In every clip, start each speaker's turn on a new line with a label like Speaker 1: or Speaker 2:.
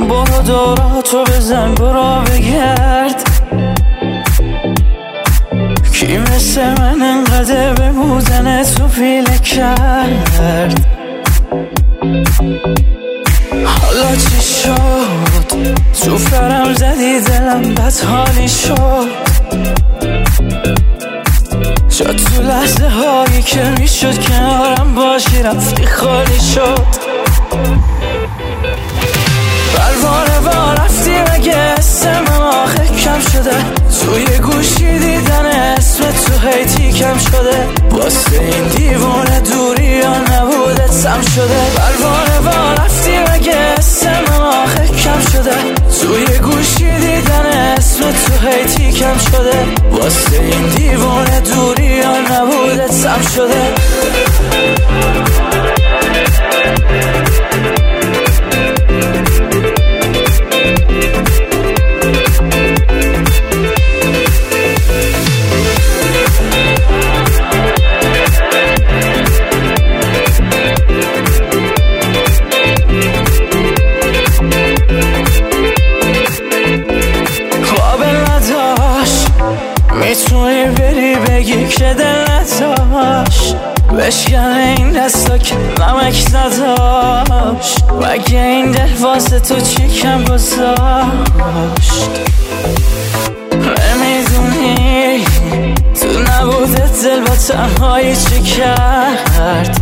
Speaker 1: برو دوراتو بزن برو بگرد، کی مثل من انقدر به بودن تو پیله کرد. حالا چی شد تو فرم زدی دلم بد حالی شد، شد تو لحظه هایی که میشد کنارم باشی رفتی خالی شد. پروانه با رفتی مگه اسم آخه کم شده، توی گوشی دیدن اسم تو هیتی کم شده، واسه این دیوونه دوری یا نبوده سم شده. پروانه با رفتی مگه اسم آخه کم شده، توی گوشی دیدن اسم تو هیتی کم شده، واسه این دیوونه دوری یا نبوده سم شده. میتونی بری بگی که دل نداشت، بشکن این دستا که نمک نداشت، مگه این دل واسه تو چی کم گذاشت. نمیدونی تو نبوده دل با تنهایی چی کرد،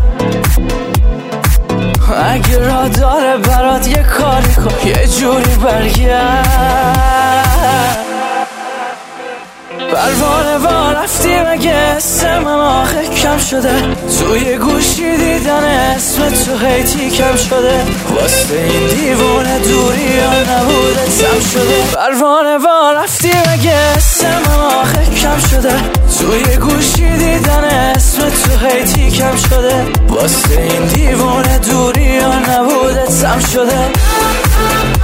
Speaker 1: اگه را داره برات یه کاری کن یه جوری برگرد. پروانه با رفتی مگه اسم آخه کم شده، توی گوشی دیدن اسم تو هیتی کم شده، واسه این دیوونه دوری یا نبوده سم شده. پروانه با رفتی مگه اسم آخه کم شده، توی گوشی دیدن اسم تو هیتی کم شده، واسه این دیوونه دوری یا نبوده سم شده.